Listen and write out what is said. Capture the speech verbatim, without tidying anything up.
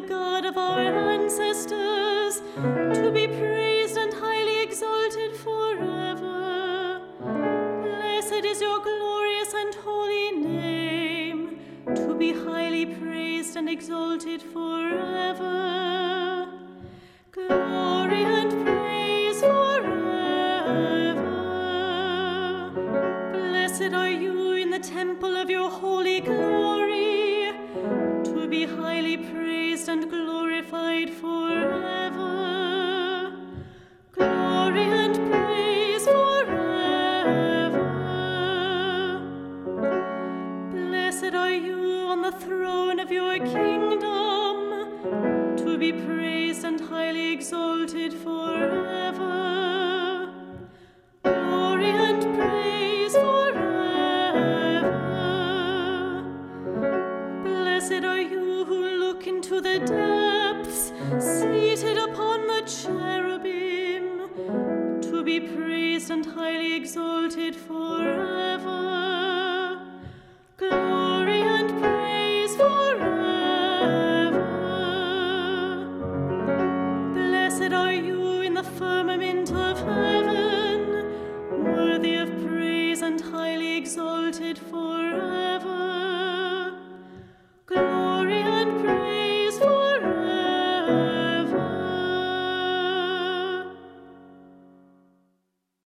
God of our ancestors, to be praised and highly exalted forever. Blessed is your glorious and holy name, to be highly praised and exalted forever. Glory and praise forever. Blessed are you in the temple of your holy glory, to be highly praised and glorified forever. Glory and praise forever. Blessed are you on the throne of your kingdom, to be praised and highly exalted forever. Glory and praise forever. Blessed are you who look into the depths, seated upon the cherubim, to be praised and highly exalted forever.